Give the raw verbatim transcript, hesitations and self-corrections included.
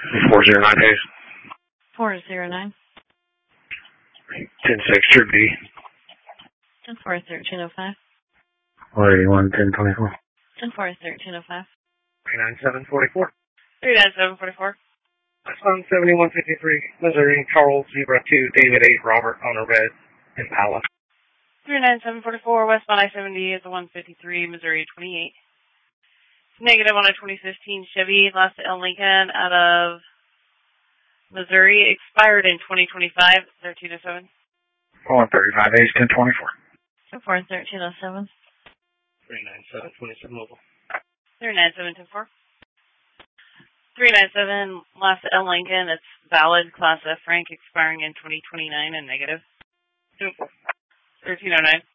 four zero nine days. four zero nine. ten six should be. ten four thirteen oh five. four eighty-one ten twenty-four. ten four thirteen oh five. three nine seven forty-four. three nine seven forty-four. Sun seventy-one fifty-three, Missouri, Charles, Zebra two, David eight, Robert on a red, Impala. three nine seven forty-four, westbound I seventy is a one fifty-three, Missouri twenty-eight. Negative on a twenty fifteen Chevy, last L Lincoln out of Missouri, expired in twenty twenty-five, thirteen oh seven. one thirty-five days, ten twenty-four. ten four thirteen oh seven. three nine seven twenty-seven mobile. three nine seven two four. three nine seven, last L Lincoln, it's valid, Class F rank, expiring in twenty twenty-nine and negative. thirteen oh nine.